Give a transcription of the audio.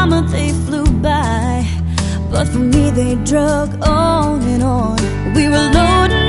mama, they flew by, but for me they drug on and on. We were loading